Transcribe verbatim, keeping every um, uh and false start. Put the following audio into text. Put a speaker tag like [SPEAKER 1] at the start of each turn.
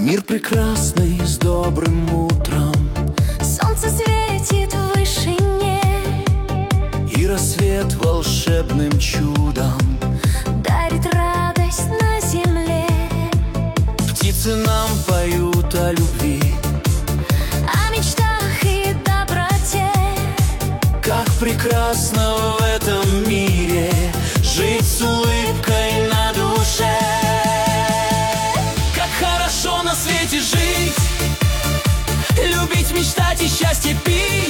[SPEAKER 1] Мир прекрасный с добрым утром,
[SPEAKER 2] солнце светит в вышине,
[SPEAKER 1] и рассвет волшебным чудом
[SPEAKER 2] дарит радость на земле.
[SPEAKER 1] Птицы нам поют о любви,
[SPEAKER 2] О мечтах и доброте.
[SPEAKER 1] как прекрасно в этом мире жить с улыбкой на душе. Как хорошо на свете жить, любить, мечтать и счастье пить.